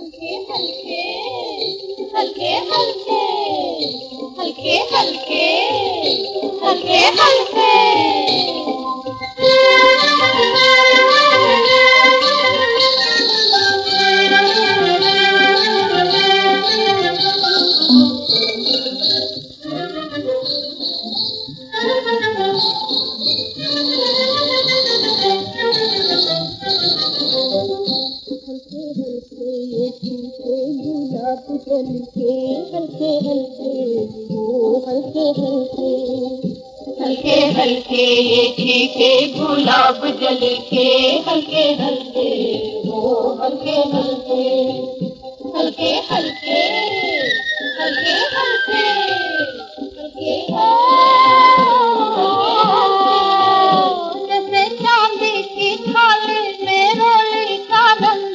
हल्के हल्के हल्के हल्के हल्के हल्के हल्के हल्के गुलाब जल के हल्के हल्के ओ हल्के हल्के हल्के हल्के ये खींचे गुलाब जल के हल्के हल्के ओ हल्के हल्के हल्के हल्के हल्के हल्के हल्के जैसे चांदी की थाली में रोली का रंग,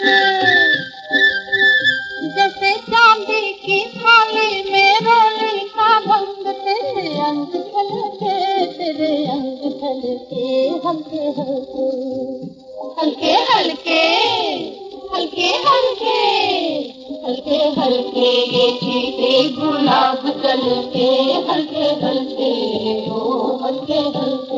जैसे चांदी की थाली में रोली का रंग, तेरे अंग छलके तेरे अंग छलके हल्के हल्के हल्के हल्के हल्के हल्के हल्के ये खींचे गुलाब जल के हल्के हल्के ओ हल्के हल्के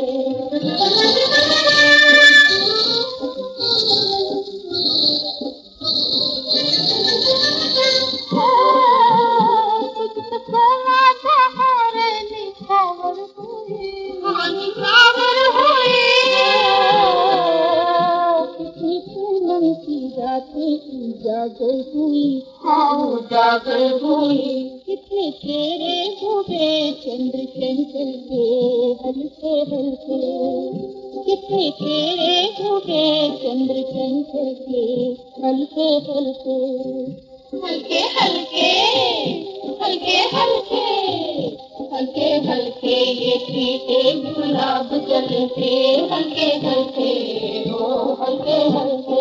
उजागर हुई उजागर हुई कितने तेरे डूबे चंद्र चंचल के हल्के हल्के, कितने तेरे डूबे चंद्र चंचल के हल्के हल्के हल्के हल्के हल्के हल्के हल्के हल्के ये खींचे गुलाब जल के हल्के हल्के ओ हल्के हल्के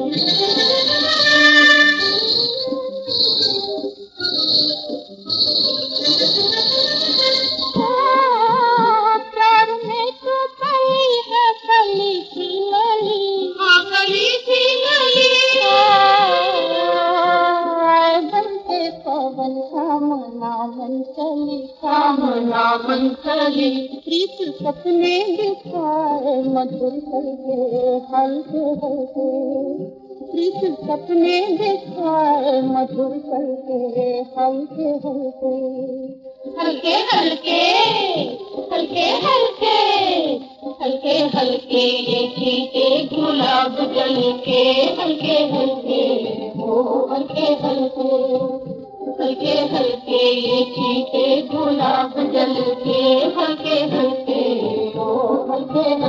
प्यार में तो कली है कली की लली, हाँ कली की लली बनते पवन कामना मन चली कामना मन चली, प्रीत सपने दिखाए मधुर करके हल्के हल्के, प्रीत सपने दिखाए मधुर करके हल्के हल्के हल्के हल्के हल्के हल्के हल्के हल्के ये खींचे गुलाब जल के हल्के हल्के ओ हल्के हल्के हल्के हल्के ये खींचे गुलाब जल के हल्के हल्के ओ हल्के